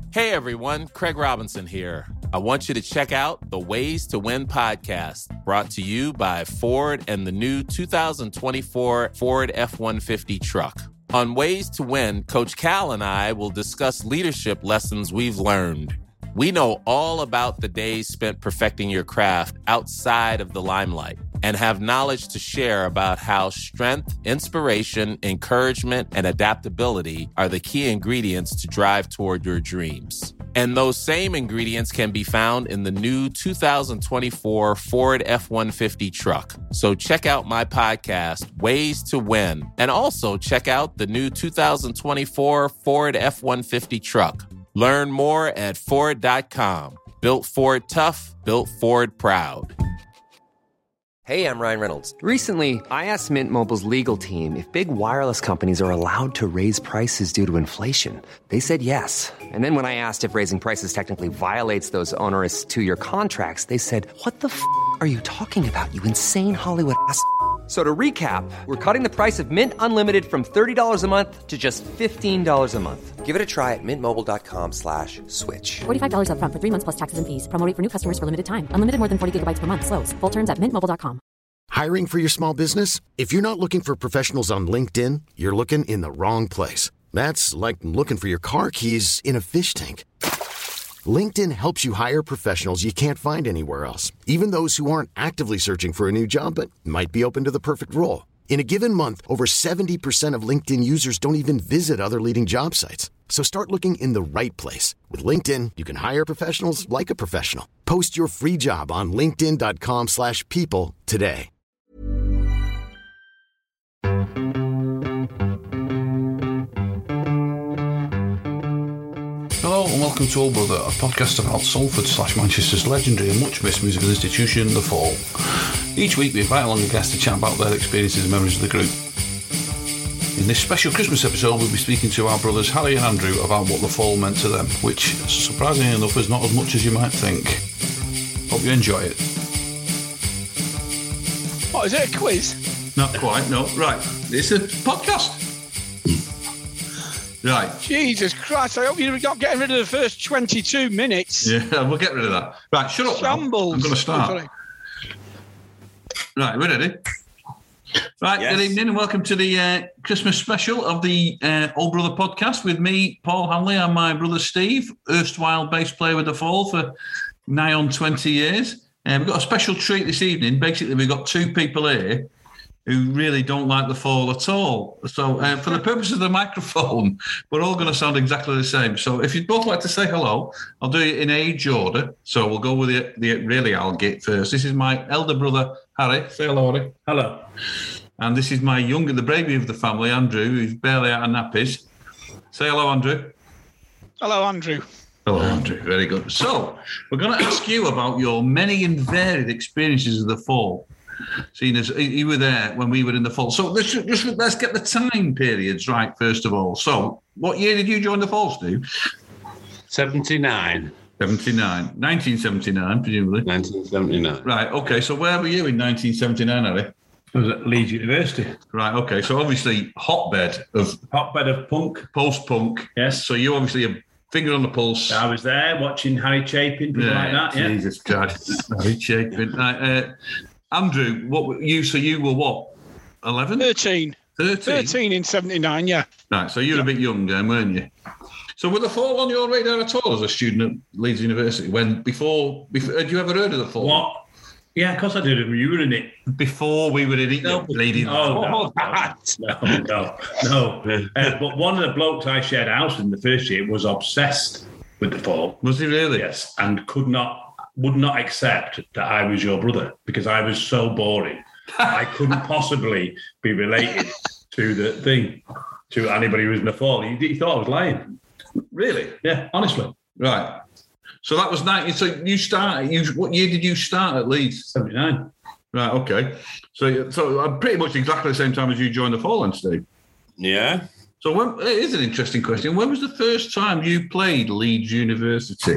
Hey everyone, Craig Robinson here. I want you to check out the Ways to Win podcast, brought to you by Ford and the new 2024 Ford F-150 truck. On Ways to Win, Coach Cal and I will discuss leadership lessons we've learned. We know all about the days spent perfecting your craft outside of the limelight and have knowledge to share about how strength, inspiration, encouragement, and adaptability are the key ingredients to drive toward your dreams. And those same ingredients can be found in the new 2024 Ford F-150 truck. So check out my podcast, Ways to Win, and also check out the new 2024 Ford F-150 truck. Learn more at Ford.com. Built Ford tough, built Ford proud. Hey, I'm Ryan Reynolds. Recently, I asked Mint Mobile's legal team if big wireless companies are allowed to raise prices due to inflation. They said yes. And then when I asked if raising prices technically violates those onerous two-year contracts, they said, "What the f*** are you talking about, you insane Hollywood ass?" So to recap, we're cutting the price of Mint Unlimited from $30 a month to just $15 a month. Give it a try at mintmobile.com/switch. $45 up front for 3 months plus taxes and fees. Promo rate for new customers for limited time. Unlimited more than 40 gigabytes per month. Slows full terms at mintmobile.com. Hiring for your small business? If you're not looking for professionals on LinkedIn, you're looking in the wrong place. That's like looking for your car keys in a fish tank. LinkedIn helps you hire professionals you can't find anywhere else, even those who aren't actively searching for a new job but might be open to the perfect role. In a given month, over 70% of LinkedIn users don't even visit other leading job sites. So start looking in the right place. With LinkedIn, you can hire professionals like a professional. Post your free job on linkedin.com/people today. Hello and welcome to Old Brother, a podcast about Salford/Manchester's legendary and much missed musical institution, The Fall. Each week we invite along a guest to chat about their experiences and memories of the group. In this special Christmas episode we'll be speaking to our brothers Harry and Andrew about what The Fall meant to them, which, surprisingly enough, is not as much as you might think. Hope you enjoy it. What, is it a quiz? Not quite, no. Right, it's a podcast. Right. Jesus Christ, I hope you're not getting rid of the first 22 minutes. Yeah, we'll get rid of that. Right, shut up. Shambles. I'm going to start. Right, we're ready. Right, yes. Good evening and welcome to the Christmas special of the Old Brother podcast with me, Paul Hanley, and my brother Steve, erstwhile bass player with The Fall for nigh on 20 years. We've got a special treat this evening. Basically, we've got two people here who really don't like The Fall at all. So for the purpose of the microphone, we're all going to sound exactly the same. So if you'd both like to say hello, I'll do it in age order. So we'll go with the really I'll get first. This is my elder brother, Harry. Say hello, Harry. Hello. And this is my younger, the baby of the family, Andrew, who's barely out of nappies. Say hello, Andrew. Hello, Andrew. Hello, Andrew. Very good. So we're going to ask you about your many and varied experiences of The Fall. Seeing as you were there when we were in The Fall. So let's get the time periods right, first of all. So what year did you join The Fall, Steve? 79. 1979, presumably. 1979. Right, okay. So where were you in 1979, Harry? I was at Leeds University. Right, okay. So obviously hotbed of punk. Post-punk. Yes. So you obviously a finger on the pulse. I was there watching Harry Chapin, people like that, yeah. Jesus Christ. Harry Chapin. Right, Andrew, So you were what? 11? 13 in 79, yeah. Right, so you were a bit young then, weren't you? So were The Fall on your radar at all as a student at Leeds University? Before had you ever heard of The Fall? What? Yeah, of course I did. You were in it. Before we were in it, no. No. But one of the blokes I shared a house in the first year was obsessed with The Fall. Was he really? Yes, and would not accept that I was your brother because I was so boring. I couldn't possibly be related to the thing, to anybody who was in The Fall. He thought I was lying. Really? Yeah, honestly. Right. So that was 19. So you started. What year did you start at Leeds? 79. Right. Okay. So I'm pretty much exactly the same time as you joined The Fall, then, Steve. Yeah. So it is an interesting question. When was the first time you played Leeds University?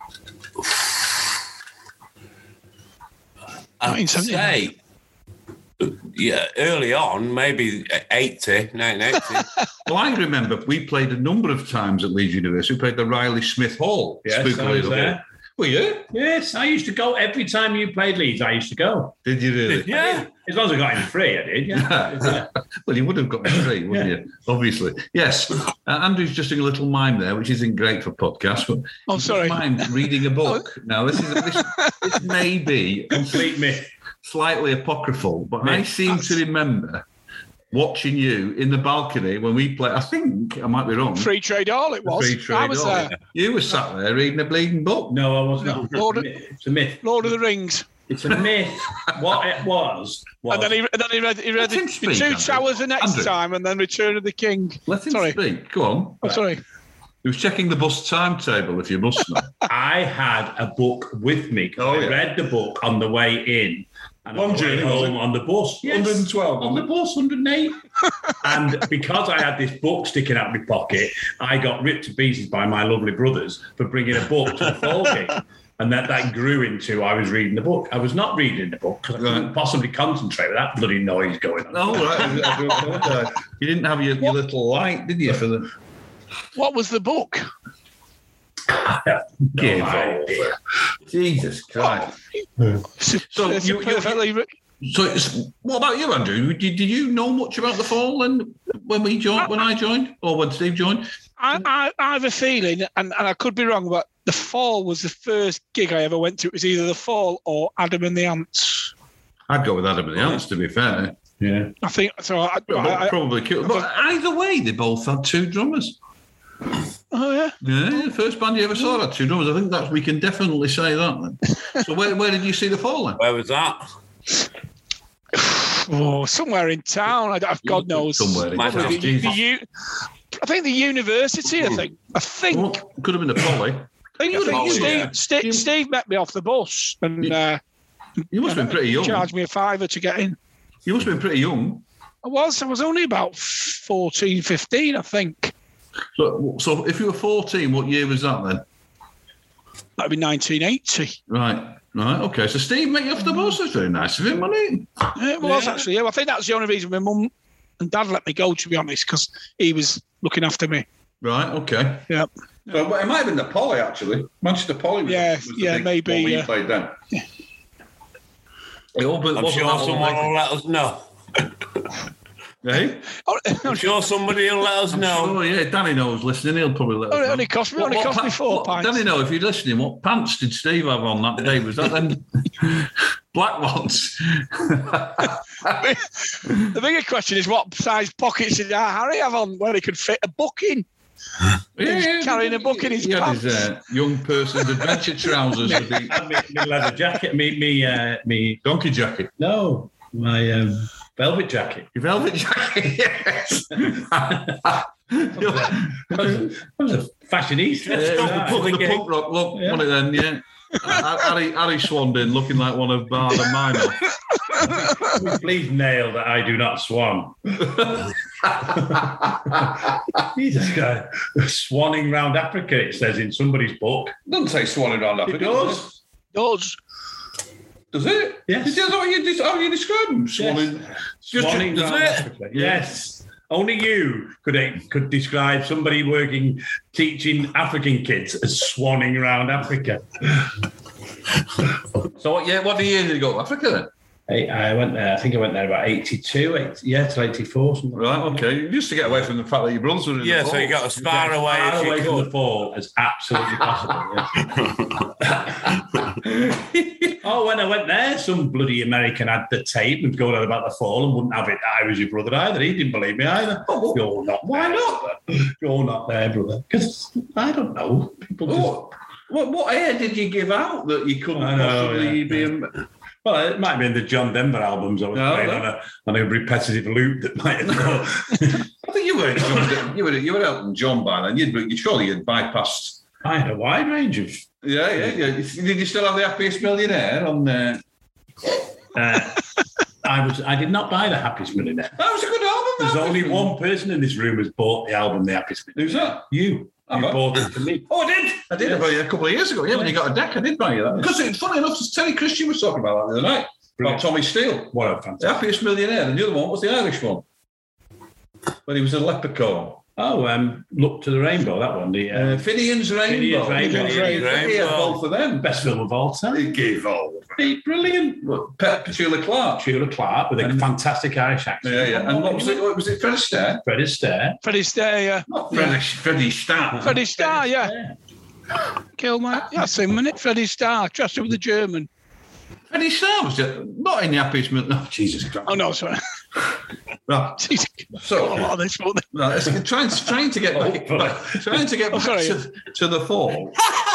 I'd say Yeah, early on, maybe 1980. Well, I remember we played a number of times at Leeds University. We played the Riley Smith Hall. Yes, I was there. Were you? Yes, I used to go every time you played Leeds. I used to go. Did you really? Yeah, as long as I got him free, I did. Yeah. Well, you would have got me free, wouldn't you? Obviously. Yes. Andrew's just doing a little mime there, which isn't great for podcasts. But sorry. Mime reading a book. Now, this may be Complete myth. Slightly apocryphal, but I seem to remember watching you in the balcony when we played. I think I might be wrong. Free Trade Hall, it was. Free Trade I was Hall. there. You were sat there reading a bleeding book. No, I wasn't. No, It's a myth. Lord of the Rings. It's a myth. What it was. And then he read him speak, the Two Andrew. Towers the next Andrew. time, and then Return of the King. Let him speak. Go on. Oh, sorry. He was checking the bus timetable, if you must know. I had a book with me. I read the book on the way in. And Long journey, home on the bus. Yes, 112. on the bus, 108. And because I had this book sticking out of my pocket, I got ripped to pieces by my lovely brothers for bringing a book to the fall game. And that grew into I was reading the book. I was not reading the book because I couldn't possibly concentrate with that bloody noise going on. Oh, right. You didn't have your little light, did you? For the What was the book? Give over. Jesus Christ. So what about you, Andrew? Did you know much about the fall when I joined, or when Steve joined? I have a feeling, and I could be wrong, but the fall was the first gig I ever went to. It was either the fall or Adam and the Ants. I'd go with Adam and the Ants, to be fair. Yeah, I think so. Probably cool. But either way, they both had two drummers. Oh yeah. Yeah, the first band you ever saw had two drummers. I think we can definitely say that. Then. So where did you see the fall then? Where was that? Oh, somewhere in town. God knows. Somewhere in town. I think the university. I think. Well, could have been the Poly. Steve met me off the bus, and you must have been pretty young. Charged me a £5 to get in. You must have been pretty young. I was only about 14, 15, I think. So if you were 14, what year was that then? That'd be 1980. Right. Okay. So Steve met you off the bus. That's very nice of him, wasn't it? It was actually. Yeah, I think that's the only reason my mum and dad let me go, to be honest, because he was looking after me. Right. Okay. Yeah. So, but it might have been the Poly actually. Manchester Poly. Was the big maybe. We played then. Yeah. I'm sure someone will let us know. Hey? I'm sure somebody will let us know. Oh yeah, Danny knows listening. He'll probably let us know. It only cost me £4. Danny, know if you're listening, what pants did Steve have on that day? Was that then black ones? The bigger question is what size pockets did Harry have on where he could fit a book in? Yeah, carrying a book in his pants. His young person's adventure trousers with me leather jacket, me donkey jacket. No, my velvet jacket. Your velvet jacket, yes. I was a fashionista. The punk rock look, one of them, yeah. Harry Swandon looking like one of Bard and Minor. Please nail that I do not swan. Jesus Christ. Swanning round Africa, it says in somebody's book. It doesn't say swanning round Africa. It does. Does it? Yes. Is that how you describe them? Swanning. Yes. Swanning round Africa. Yes. Only you could describe somebody teaching African kids as swanning around Africa. So what year did you go to Africa then? I went there. I think I went there about 82, till 84. Something right, okay. Just to get away from the fact that your brothers were in the fall. So you got as far away as you could. From the fall as absolutely possible. Oh, when I went there, some bloody American had the tape and was going on about the fall and wouldn't have it that I was your brother either. He didn't believe me either. Oh, you're not. Why not? You're not there, brother. Because I don't know. People just... What air did you give out that you couldn't possibly be... Well, it might have been the John Denver albums I was playing on a repetitive loop that might have gone. I think you were Elton John by then. You'd surely bypassed... I had a wide range of... Yeah. Did you still have the Happiest Millionaire on there? I did not buy the Happiest Millionaire. That was a good album. There's only one person in this room who's bought the album The Happiest Millionaire. Who's that? You. You bought it for me. Oh, I did about a couple of years ago. Yeah, when you got a deck, I did buy you that. Because it's funny enough, Terry Christian was talking about that the other night. About Tommy Steele. What a The fantastic. Happiest Millionaire. And the other one was the Irish one. When he was a leprechaun. Oh, Look to the Rainbow, that one. The Finian's Rainbow. Finian's Rainbow. Yeah, both of them. Best film of all time. He gave all. Brilliant. Petula Clark. Petula Clark with a fantastic Irish accent. Yeah. And what was it? Was it Fred Astaire? Fred Astaire. Freddie Starr, yeah. Not Freddie Starr. Freddie Starr, yeah. Kill my. That's him, isn't it? Freddie Starr, dressed up with the German. Freddie Starr was not in the Happiest Millionaire. No, Jesus Christ. Oh, no, sorry. Right. So, trying to get back to the Fall.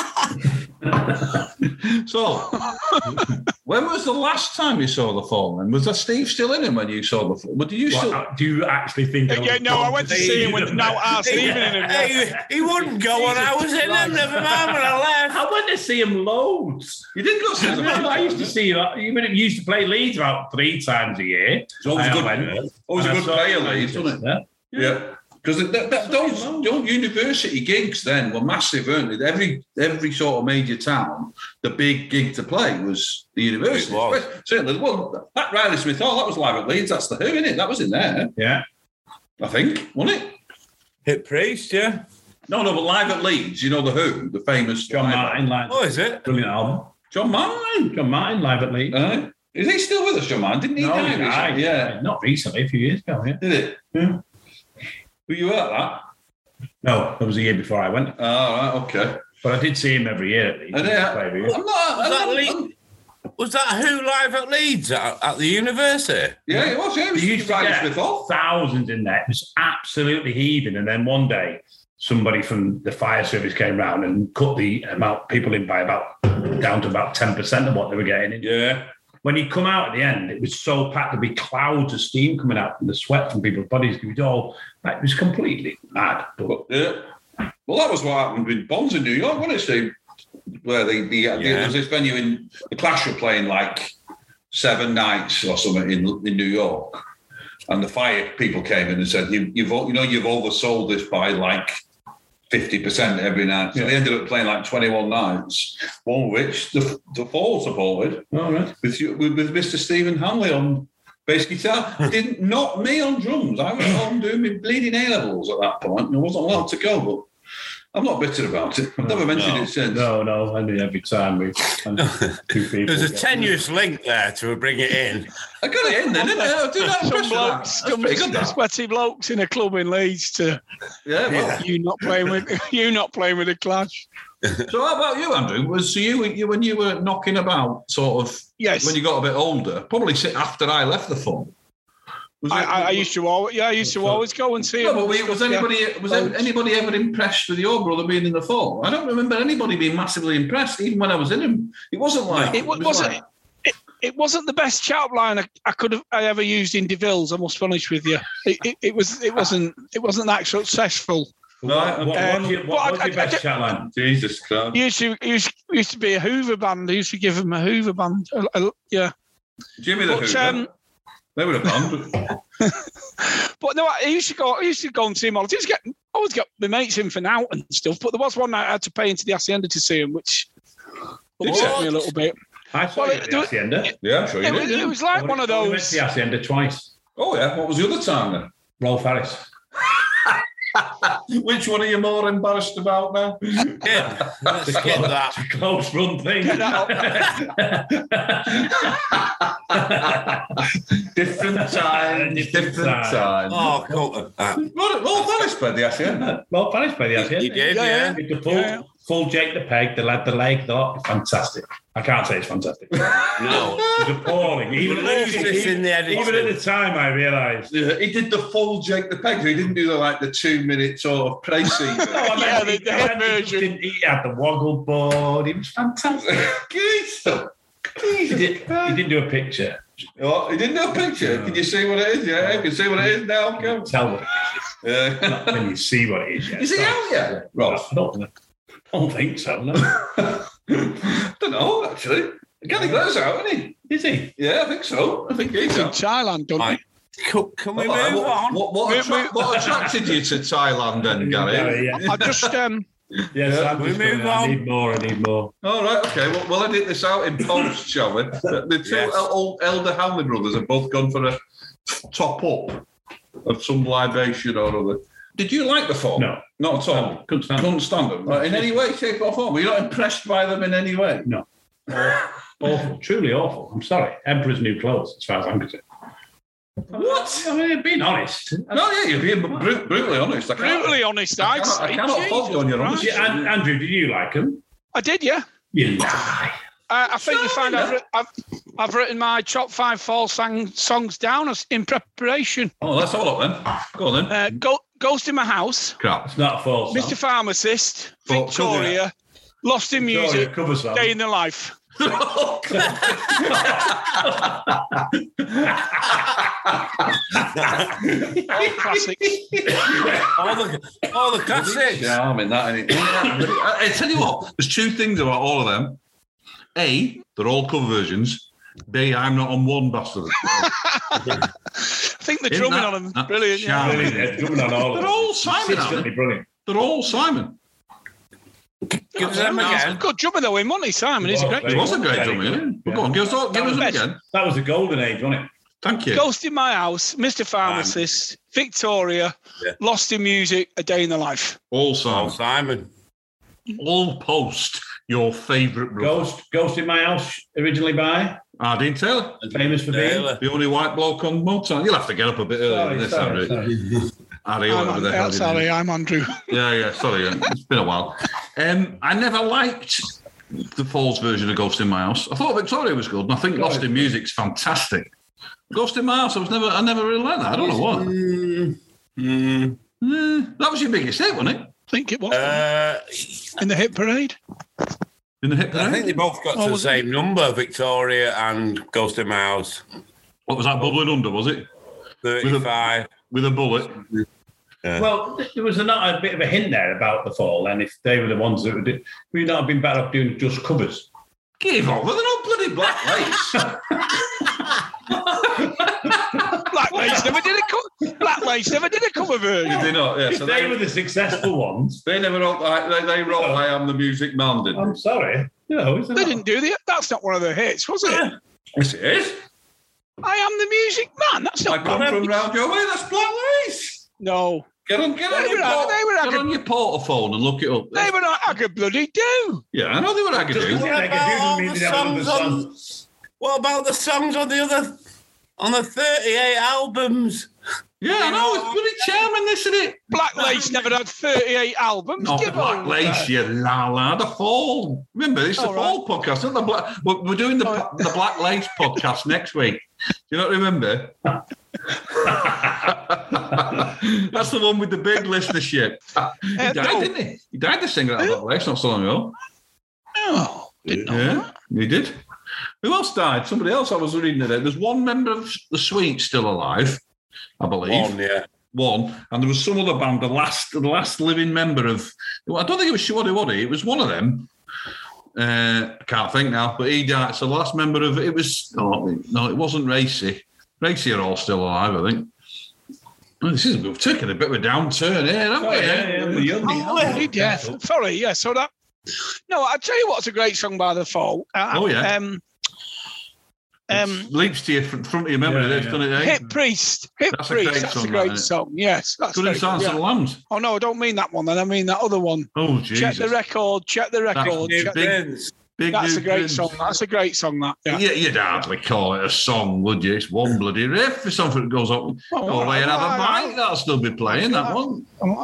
So, when was the last time you saw the Fall? And was that Steve still in him when you saw the Fall? But do you actually think? I went to see him with Stephen in him. He wouldn't go when I was in him. Never mind when I left. I went to see him loads. You did go see him. I used to see him. Even if he used to play Leeds about 3 times a year. It's always a good player, Leeds, wasn't it? Yeah. Because those university gigs then were massive, weren't they? Every sort of major town, the big gig to play was the university. Certainly, that Riley Smith Hall, that was live at Leeds. That's the Who, isn't it? That was in there. Yeah. I think, wasn't it? Hit Priest, yeah. No, but live at Leeds, the Who, the famous John Martin live. Oh, is it? Brilliant album. John Martin live at Leeds. Is he still with us, John Martin? Didn't he die recently? Yeah. Not recently, a few years ago, yeah. Did it? Yeah. Were you at that? No, that was a year before I went. Oh, right, okay. But I did see him every year at Leeds. Was that Who live at Leeds at the university? Yeah, it was. Yeah, you used to get thousands in there. It was absolutely heaving. And then one day, somebody from the fire service came round and cut the amount of people in by down to about 10% of what they were getting in. Yeah. When you come out at the end, it was so packed, there'd be clouds of steam coming out from the sweat from people's bodies. It was completely mad. Yeah. Well, that was what happened with Bonds in New York, wasn't it, Steve? Where there was this venue in the Clash were playing like 7 nights or something in New York, and the fire people came in and said, "You've oversold this by like 50% every night." So they ended up playing like 21 nights, one of which the Fall supported. All right. With Mr. Stephen Hanley on bass guitar. Not me on drums. I was at home doing my bleeding A-levels at that point, and I wasn't allowed to go, but I'm not bitter about it. I've never mentioned it since. No. I mean, every time two people. There's a tenuous link there to bring it in. I got it in there, didn't I? Some sweaty blokes in a club in Leeds you not playing with the Clash. So how about you, Andrew? Was you when you were knocking about, sort of? Yes. When you got a bit older, probably after I left the Fall. I used to always go and see him. No, but was anybody ever impressed with your brother being in the Fall? I don't remember anybody being massively impressed, even when I was in him. It wasn't like it wasn't the best shout line I ever used in DeVille's. I must be honest with you. It wasn't that successful. Right. What's your best chat line? Jesus Christ. Used to be a Hoover band. I used to give them a Hoover band. Yeah. Jimmy the Hoover. They were a band. But no, I used to go and see him all. I always got my mates in for now and stuff. But there was one night I had to pay into the Hacienda to see him, which upset me a little bit. I saw you at the Hacienda. Yeah, I'm sure you did. It was like one of those. We went to the Hacienda twice. Oh yeah. What was the other time then? Rolf Harris. Which one are you more embarrassed about now? Yeah, let's get that. Close run thing. Different time. Oh, cool. Rolf Harris played the Hacienda. Rolf Harris played the Hacienda. He did, yeah. With the full Jake the Peg, the lad, the leg, the lot. Fantastic. I can't say it's fantastic. No. It was appalling. Even at the time, I realised. Yeah, he did the full Jake the Peg. He didn't do the 2-minute sort of praise scene. The head version. He had the woggle board. He was fantastic. He didn't do a picture. Oh, he didn't do a picture? Can you see what it is? Yeah, you can see what it is now. Come. Tell what it is. Not when you see what it is. Yeah. Is he out yet, Ross? I don't think so, no. Don't know, actually. Gary Blair's out, isn't he? Is he? Yeah, I think so. I think he's in out. Thailand, don't he? Can we move on? What attracted you to Thailand then, Gary? I just Yes, I'm just going, I need more. All right, okay. Well, we'll edit this out in post, shall we? The two old elder Hanley brothers have both gone for a top up of some libation or other. Did you like the Fall? No. Not at all? Couldn't stand them? In any way, shape or form? Were you not impressed by them in any way? No. Awful. Truly awful. I'm sorry. Emperor's New Clothes, as far as I'm concerned. What? I mean, being honest. No, yeah, you're being brutally honest. Brutally honest, I'd say. I cannot fault you on your honesty. Yeah, Andrew, did you like them? I did, yeah. You lie. I think you find I've written my top 5 Fall songs down in preparation. Oh, let's have a look then. Go on then. Ghost in My House. Crap. It's not a Fall song. Mr. Pharmacist. Victoria. Lost in Music. Day in the Life. Oh, classics. all the classics. Yeah, I mean that. I tell you what, there's two things about all of them. A, they're all cover versions. B, I'm not on one bastard. I think the drumming on them brilliant. Yeah, drumming on all. They're all Simon. Brilliant. They're all Simon. Give them again. Good drummer though, wasn't he, Simon? He's a great drummer. He was a great drummer, yeah. But go on, give us them again. That was the golden age, wasn't it? Thank you. Ghost in My House, Mr. Pharmacist, Victoria, Lost in Music, A Day in the Life. All Simon. All post your favourite brother. Ghost in My House, originally by Dean Taylor. Famous for being the only white bloke on Motown. You'll have to get up a bit earlier than this, Harry. I'm Andrew. Yeah, sorry. It's been a while. I never liked the Falls version of Ghost in My House. I thought Victoria was good, and I think Lost in Music's fantastic. Ghost in My House, I never really liked that. I don't know what. That was your biggest hit, wasn't it? I think it was. In the hit parade. In the hit parade? I think they both got to the same number, Victoria and Ghost in My House. What was that, bubbling under, was it? 35. With a bullet. Yeah. Well, there was not a bit of a hint there about the Fall, and if they were the ones that would we not have been better off doing just covers. Give over, they're not bloody Black Lace. Black Lace never did a cover version. Did they not? Yeah, so they were the successful ones. They never wrote. They wrote "I Am the Music Man." Didn't I'm sorry. No, they didn't do that. That's not one of their hits, was it? Yes, it is. I Am the Music Man. That's not. I come from round your way. That's Black Lace. No. Get on your portaphone and look it up. They were not Agabloody Do. Yeah, I know they were Agabloody. What about the songs on the 38 albums? Yeah, I know, it's pretty charming, isn't it? Black Lace never had 38 albums. Not Black Lace, you la. The Fall. Remember, it's the Fall podcast, not the Black. We're doing the Black Lace podcast next week. Do you not remember? That's the one with the big listenership. He died, didn't he? He died, the singer of Black Lace, not so long ago. Oh, didn't know that. He did. Who else died? Somebody else I was reading today. There's one member of the Sweets still alive, I believe. One. And there was some other band, the last living member of... I don't think it was Shwaddy Waddy. It was one of them. I can't think now, but he died. So the last member of... It was... No, it wasn't Racy. Racy are all still alive, I think. Well, we've taken a bit of a downturn here, haven't we? Yeah. Sorry, yeah. So that... No, I'll tell you what's a great song by The Fall. Leaps to your front of your memory, doesn't it? Hip Priest. That's a great song. Yes. That's Good in Silence of the Lambs. Oh, no, I don't mean that one then. I mean that other one. Oh, Jesus. Check the record. That's a great song. That's a great song, that. Yeah. You'd hardly call it a song, would you? It's one bloody riff. If something that goes up, go away and have a bite, that'll still be playing, that one.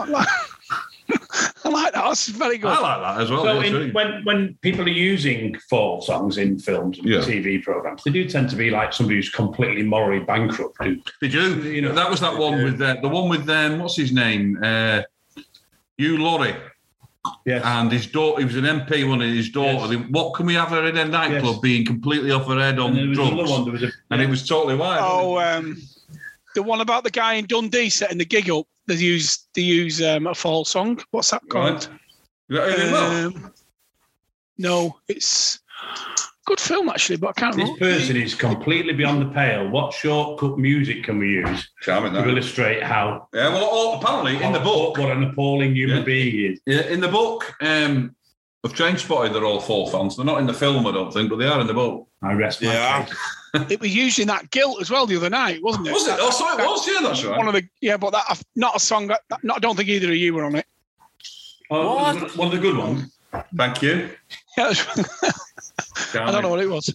I like that. That's very good. I like that as well. So when people are using Fall songs in films and TV programs, they do tend to be like somebody who's completely morally bankrupt. They do. You know, that was that one with the one with what's his name? Hugh Laurie. Yes. And his daughter, he was an MP, one of his daughter. Yes. What can we have her in a nightclub being completely off her head on drugs? And it was totally wild. Oh, the one about the guy in Dundee setting the gig up. They use a Fall song. What's that called? Right. No, it's good film, actually, but I can't remember. This person is completely beyond the pale. What shortcut music can we use Charming, to illustrate how... Yeah, well, apparently in the book... What an appalling human being he is. Yeah, in the book of Trainspotting, they're all Fall fans. They're not in the film, I don't think, but they are in the book. I rest my case. It was used in that Guilt as well the other night, wasn't it? Was it? Oh, so it was, yeah, that's right. One of the, but that not a song. I don't think either of you were on it. Oh, one of the good ones. Thank you. Yeah, I don't know what it was.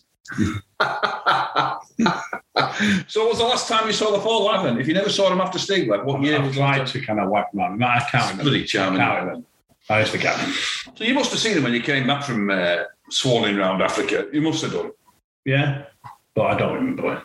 So what was the last time you saw the Fall live then? If you never saw them after Steve, like what year? I've tried to kind of whack them out. I can't remember. Bloody charming. I just forget them. So you must have seen them when you came back from swanning round Africa. You must have done. Yeah, but I don't remember.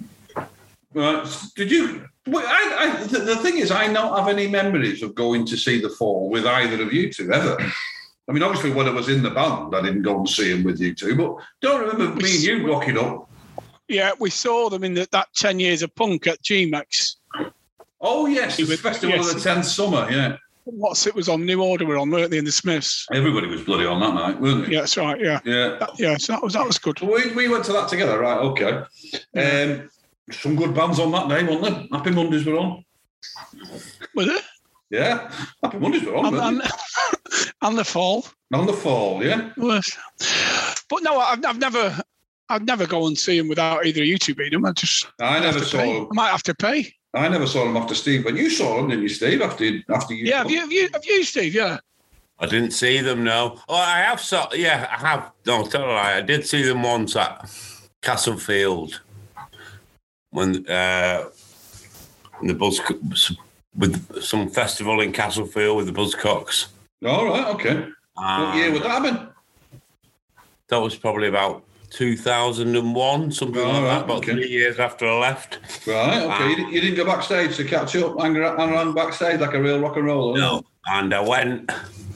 Right? Did you? Well, the thing is, I don't have any memories of going to see the Fall with either of you two ever. I mean, obviously, when I was in the band, I didn't go and see them with you two, but don't remember me and you rocking up. Yeah, we saw them in that 10 Years of Punk at GMAX. Oh, yes, the Festival of the 10th Summer, yeah. It was on New Order were on, weren't they, in the Smiths? Everybody was bloody on that night, weren't they? Yeah, that's right, yeah. Yeah. So that was good. We went to that together, right, okay. Some good bands on that day, weren't there? Happy Mondays were on. Was it? Yeah, Happy Mondays were on, and the Fall. And the Fall, yeah. But no, I'd never go and see them without either of you two being them. I never saw them. I might have to pay. I never saw them after Steve. But you saw them, didn't you, Steve? After you. Yeah, have you, Steve? Yeah. I didn't see them. No. Oh, I have. I have. No, tell a lie. I did see them once at Castlefield when the Buzz with some festival in Castlefield with the Buzzcocks. All right. Okay. What year would that have been? That was probably about 2001, something like that, about 3 years after I left. Right, okay. You didn't go backstage to catch up and run backstage like a real rock and roller? No, and I went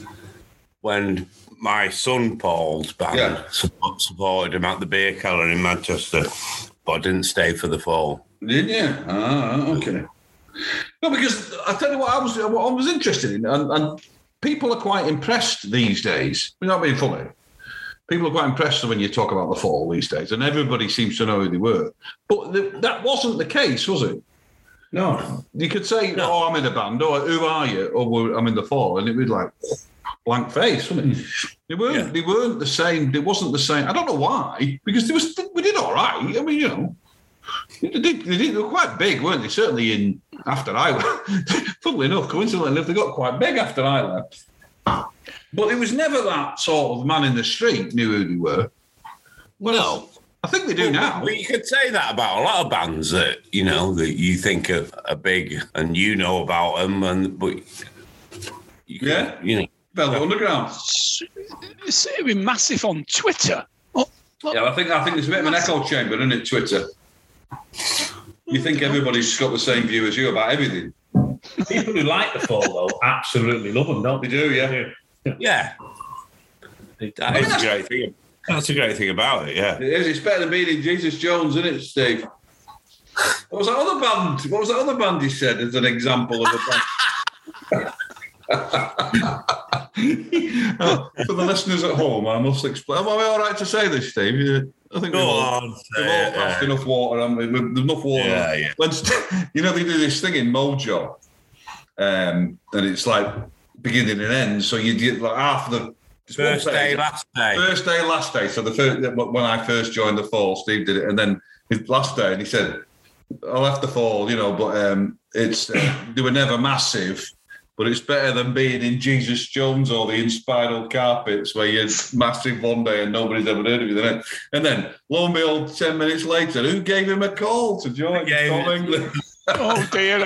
when my son Paul's band supported him at the Beer Cellar in Manchester, but I didn't stay for the Fall. Didn't you? Okay. No, because I tell you what I was interested in, and people are quite impressed these days. We're not being funny. People are quite impressed when you talk about the Fall these days, and everybody seems to know who they were. But that wasn't the case, was it? No. You could say, I'm in a band, or who are you? Or I'm in the Fall, and it would like blank face, wouldn't it? They weren't the same. It wasn't the same. I don't know why, because we did all right. I mean, you know, they were quite big, weren't they? Certainly after I left. Funnily enough, coincidentally, they got quite big after I left. But it was never that sort of man in the street knew who they were. Well, no. I think they do now. Well, you could say that about a lot of bands that, you know, that you think are big and you know about them, but you know. Velvet Underground. It's been massive on Twitter. Yeah, I think there's a bit of an echo chamber, isn't it, Twitter? You think everybody's got the same view as you about everything. People who like the Fall, though, absolutely love them, don't they? They do, yeah. Yeah. That is a great thing. That's a great thing about it, yeah. It is. It's better than being in Jesus Jones, isn't it, Steve? What was that other band you said as an example of a band? For the listeners at home, I must explain. Am I all right to say this, Steve? I think we've all passed enough water, haven't we? There's enough water. Yeah. You know, they do this thing in Mojo, and it's like beginning and end. So you get like half the first day, last day. First day, last day. So when I first joined the Fall, Steve did it, and then his last day, and he said, "I left the Fall, you know, but it's they were never massive." But it's better than being in Jesus Jones or the Inspiral Carpets where you're massive one day and nobody's ever heard of you the next. And then, lo and behold, 10 minutes later, who gave him a call to join Tom England? Oh, dear.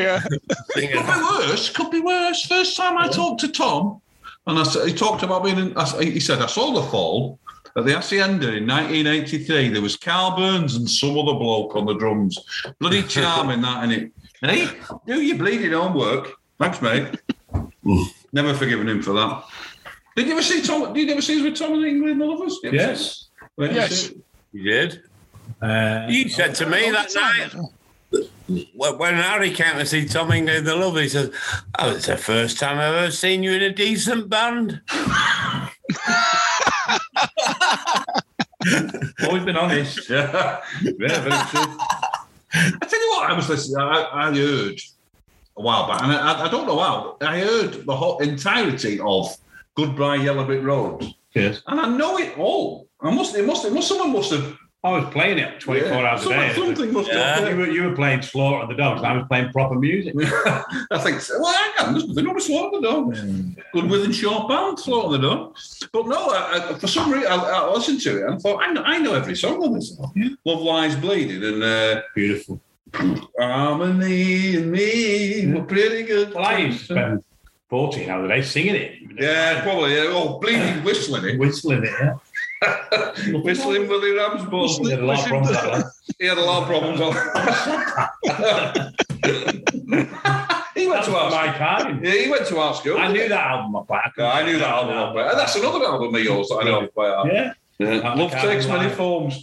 Could be worse. First time I talked to Tom, and he talked about he said, I saw the Fall at the Hacienda in 1983. There was Carl Burns and some other bloke on the drums. Bloody charming, that, innit? Hey, do your bleeding homework. Thanks, mate. Never forgiven him for that. Did you ever see Tom? Did you ever see us with Tom and England and the Lovers? Yes. Yes. You did. You said to me that night, when Harry came to see Tom England and the Lovers, he said, "Oh, it's the first time I've ever seen you in a decent band." Always been honest. Yeah, very true. I tell you what, I was listening. I heard a while back, and I don't know how. I heard the whole entirety of Goodbye Yellow Brick Road. Yes, and I know it all. Someone must have. I was playing it 24 hours a day. Something must have. You were playing Slaughter of the Dogs, and I was playing proper music. I think so. Well, hang on, there's nothing wrong with Slaughter of the Dogs. Goodwill and Short Band, Slaughter of the Dogs. But no, for some reason, I listened to it and thought, I know every song on this. Yeah. Love Lies Bleeding and beautiful. Harmony and me were pretty good. Well, I used to spend 14 hours a day singing it. Yeah, probably. Yeah. Oh, bleeding, whistling it. Whistling it, yeah. Whistling Willie Ramsbottom. He had a lot of problems, that lad. He had a lot of problems. He went to our Mike Harding. Yeah, he went to our school. I knew that album off by heart. I knew that album off by heart. That's another album of yours that I know off by heart. Yeah. Love Takes Many Forms.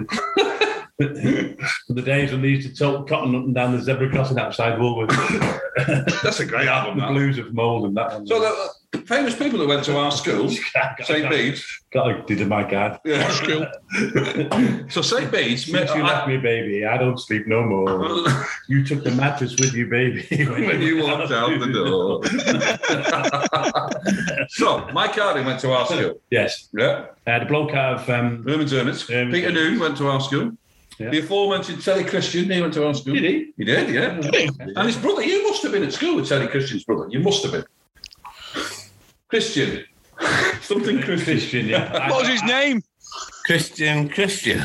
The days when they used to tote cotton up and down the zebra crossing outside Woolworths. That's a great album. The Blues of Mold and that one. So the famous people that went to our school, St. Bede's. Got did my card. Yeah, school. So St. Bede's. Since you left me, baby, I don't sleep no more. You took the mattress with you, baby. when you walked out the door. So Mike Harding went to our school. Yes. Yeah. The bloke out of Herman's Ernest. Peter Noon went to our school. Yeah. The aforementioned Terry Christian, he went to our school. Did he? He did, yeah. And his brother, you must have been at school with Terry Christian's brother. You must have been. Christian. Something Christian, yeah. What was his name? Christian. Bloody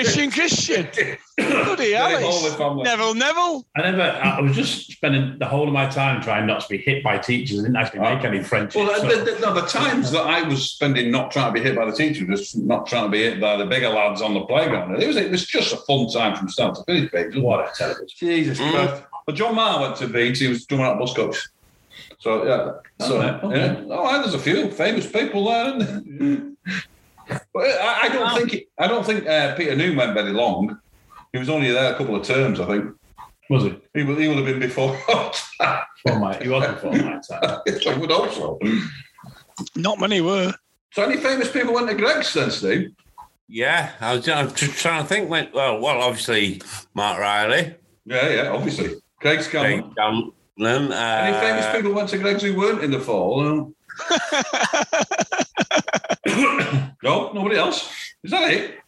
Alice. Neville. I was just spending the whole of my time trying not to be hit by teachers. I didn't actually make any friendships. Well, the times that I was spending not trying to be hit by the teacher, just not trying to be hit by the bigger lads on the playground. It was just a fun time from start to finish, baby. What a television. Jesus Christ. Well, John Marr went to Beats. He was drumming out bus coach. So, yeah. Yeah. Oh, there's a few famous people there. But I don't think Peter Noon went very long. He was only there a couple of terms, I think. Was he? He would have been before. He was before my time. I would hope so. Not many were. So any famous people went to Greg's then, Steve? Yeah, I'm just trying to think. Well, obviously Mark Riley. Yeah, obviously. Craig Scanlon. Any famous people went to Greg's who weren't in the fall? No, nobody else. Is that it?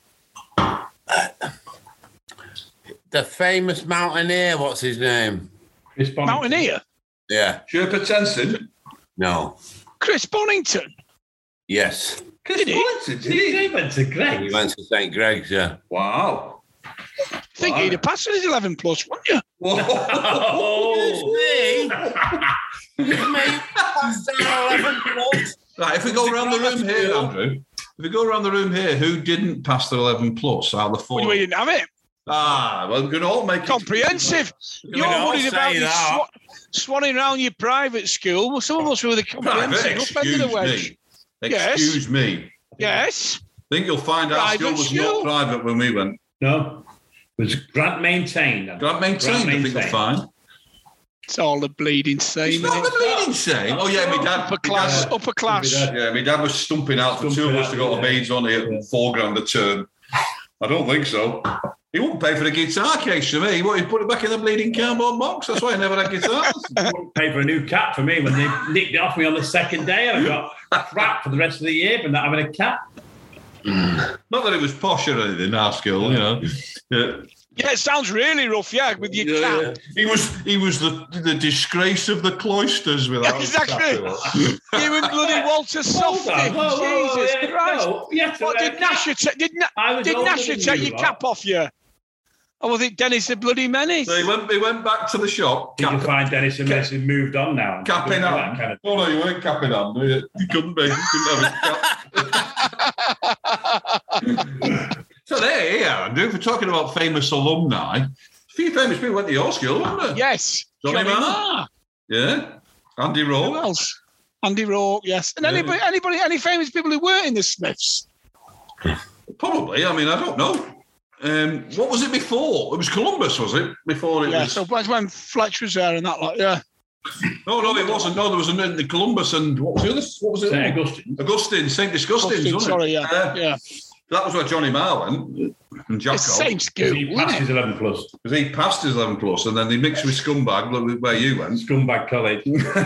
The famous mountaineer, what's his name? Chris Bonington. Mountaineer? Yeah. Sherpa Tenson? No. Chris Bonington? Yes. Chris Bonington, did he? He went to Greg's. He went to St. Greg's, yeah. Wow. I think he'd have passed his 11 plus, wouldn't you? Right, if we go around the room here, Andrew, who didn't pass their 11 plus out of the 4? Well, you didn't have it. Well, we're going to all make comprehensive. You're worried about swanning around your private school. Well, some of us were the comprehensive. Excuse me. Yes. I think you'll find our school was not private when we went. No. It was grant maintained. Grant maintained, I think you'll find. It's all the bleeding same. It's not the bleeding same. Oh, yeah, my dad. Upper class. Yeah, my dad was stumping out for 2 of us to go to Beads on it at £4 a term. I don't think so. He wouldn't pay for the guitar case for me. He wanted to put it back in the bleeding cardboard box. That's why I never had guitars. He wouldn't pay for a new cap for me when they nicked it off me on the second day, and I got crap for the rest of the year for not having a cap. Not that it was posh or anything, our school, you know. Yeah, it sounds really rough, with your cap. Yeah. He was the disgrace of the cloisters without exactly. You and bloody Walter Softy. Jesus Christ. What did Nasher take your cap off you? Or was it Dennis the Bloody Menace? So he went back to the shop. You can find Dennis the Menace who moved on now. Cap in hand. Kind of... Oh, no, you weren't capping on. You couldn't be. You couldn't have a cap. So there you are, Andrew. If we're talking about famous alumni, a few famous people went to your school, weren't there? Yes. Johnny Marr. Yeah. Andy Rourke. Who else? Andy Rourke, yes. And any famous people who were in the Smiths? Probably. I mean, I don't know. What was it before? It was Columbus, was it? Before it was... so when Fletch was there and that, yeah. No, it wasn't. No, there was the Columbus and what was the other? What was it? St. Augustine. St. Disgustine's, wasn't it? Sorry, yeah. That was where Johnny Marr went. And Jacko. It's the same school, He passed his 11 plus. Because he passed his 11 plus, and then they mixed with Scumbag, look where you went. Scumbag College.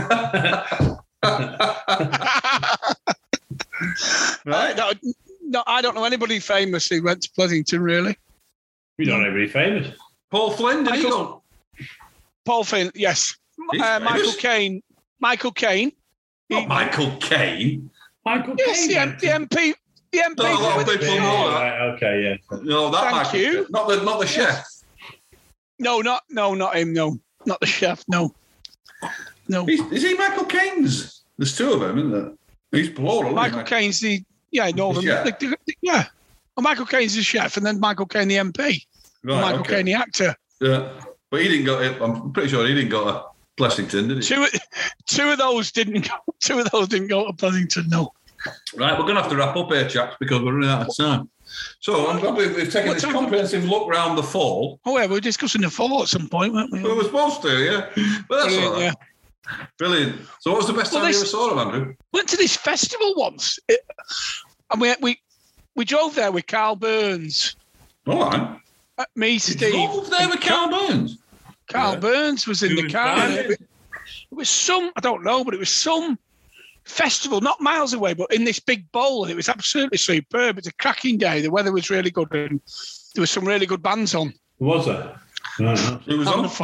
Right? No, I don't know anybody famous who went to Pleasanton, really. We don't know anybody famous. Paul Flynn, did he go? Paul Flynn, yes. Michael Caine. Michael Caine. Not Michael Caine. Michael Yes, Caine. the MP. The MP. Not a lot of people know that. Right, okay, yeah. No, that Thank Michael you. Caine. Not the chef. No, not him. No, not the chef. No. Is he Michael Caine's? There's two of them, isn't there? He's plural. Michael Caine's Northern. Yeah. Well, Michael Caine's the chef, and then Michael Caine the MP. Right, Michael Caine the actor. Yeah, but he didn't go. I'm pretty sure he didn't go to Pleasanton, did he? Two of those didn't go. Two of those didn't go to Pleasanton. No. Right, we're going to have to wrap up here, chaps, because we're running out of time. So I'm glad we've taken this comprehensive look round the fall. Oh, yeah, we were discussing the fall at some point, weren't we? We were supposed to, yeah. But that's all right. Yeah. Brilliant. So what was the best time you ever saw him, Andrew? Went to this festival once. And we drove there with Carl Burns. All right. Me, Steve. Drove there with Carl Burns? Carl Burns was in the car. It was some, I don't know, but it was some festival, not miles away, but in this big bowl, and it was absolutely superb. It's a cracking day. The weather was really good, and there were some really good bands on. Was there? It was on.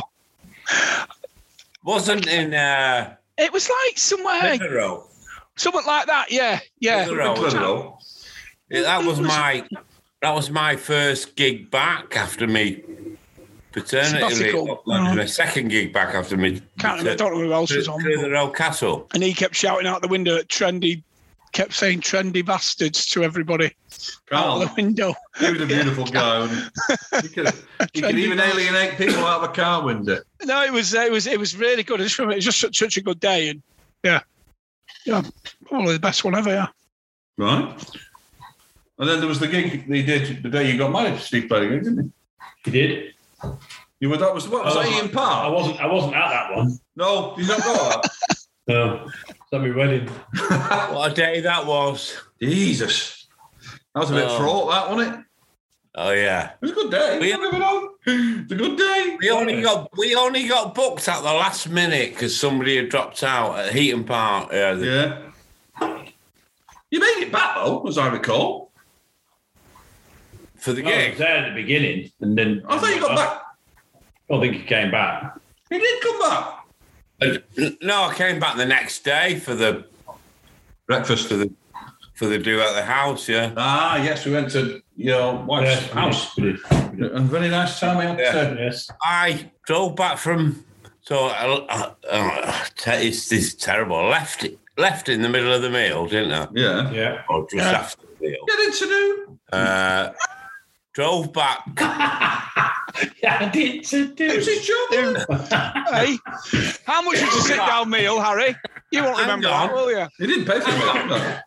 Wasn't in. It was like somewhere. Clitheroe. Something like that. Yeah. Clitheroe. That was my first gig back after me paternity leave. My second gig back after me. I don't know who else was on. Clitheroe Castle. And he kept shouting out the window at kept saying trendy bastards to everybody out of the window. He was a beautiful guy. He could even alienate people out of a car window. No, it was really good. It was just such a good day, and yeah, probably the best one ever. Yeah. Right. And then there was the gig he did the day you got married. Steve played a gig, didn't he? He did. You were that was that Ian Park? I wasn't at that one. No, you not got that. No, it's at my wedding. What a day that was! Jesus, that was a bit fraught, that, wasn't it? Oh yeah, it was a good day. It's a good day. We only got booked at the last minute because somebody had dropped out at Heaton Park. Yeah. You made it back though, as I recall. For the I gig? was there at the beginning, and then I thought you got back. I don't think he came back. He did come back. No, I came back the next day for the breakfast for the do at the house. Yeah. Ah, yes, we went to your wife's house. A very nice time out there. Yes. I drove back from. So this is terrible. Left in the middle of the meal, didn't I? Yeah. Yeah. Or just after the meal. Get into do. Drove back. Yeah, I did to do. It was his job. Hey, how much was a sit-down meal, Harry? You won't remember that, will you? He didn't pay for it.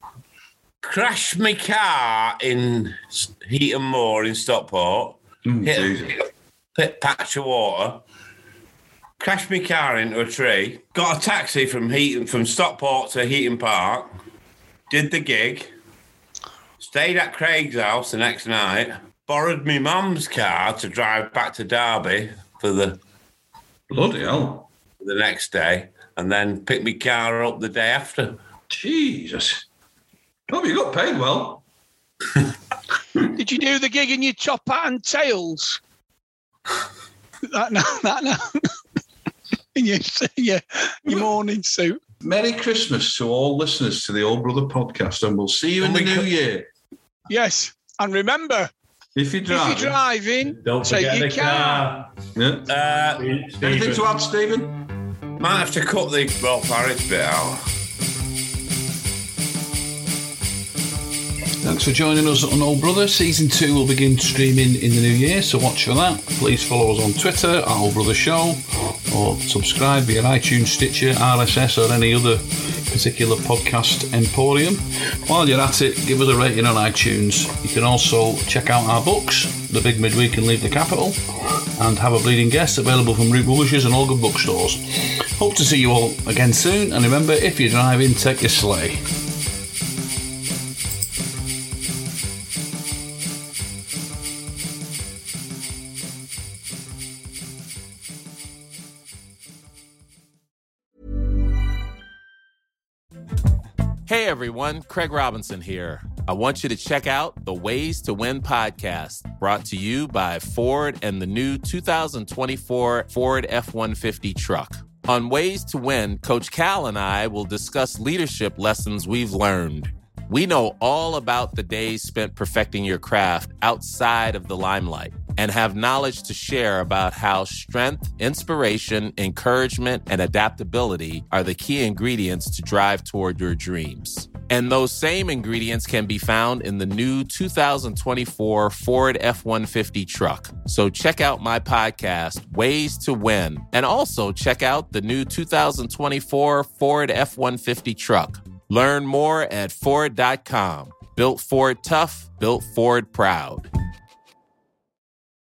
Crashed my car in Heaton Moor in Stockport. Hit a patch of water. Crashed my car into a tree. Got a taxi from Stockport to Heaton Park. Did the gig. Stayed at Craig's house the next night. Borrowed my mum's car to drive back to Derby for the bloody hell the next day, and then picked my car up the day after. Jesus! Oh, you got paid well. Did you do the gig in your top hat and tails? That in your morning suit. Merry Christmas to all listeners to the Old Brother podcast, and we'll see you in the new year. Yes, and remember, if you're driving, don't take forget your the car. Yeah. Anything to add, Stephen? Might have to cut the Rolf Harris bit out. Thanks for joining us on Old Brother. Season 2 will begin streaming in the new year, so watch for that. Please follow us on Twitter at Old Brother Show, or subscribe via iTunes, Stitcher, RSS, or any other particular podcast emporium. While you're at it, give us a rating on iTunes. You can also check out our books, The Big Midweek and Leave the Capital, and Have a Bleeding Guest, available from Root Publishers and all good bookstores. Hope to see you all again soon, and remember, if you're driving, take your sleigh. Hey everyone, Craig Robinson here. I want you to check out the Ways to Win podcast, brought to you by Ford and the new 2024 Ford F-150 truck. On Ways to Win, Coach Cal and I will discuss leadership lessons we've learned. We know all about the days spent perfecting your craft outside of the limelight and have knowledge to share about how strength, inspiration, encouragement, and adaptability are the key ingredients to drive toward your dreams. And those same ingredients can be found in the new 2024 Ford F-150 truck. So check out my podcast, Ways to Win, and also check out the new 2024 Ford F-150 truck. Learn more at Ford.com. Built Ford tough, built Ford proud.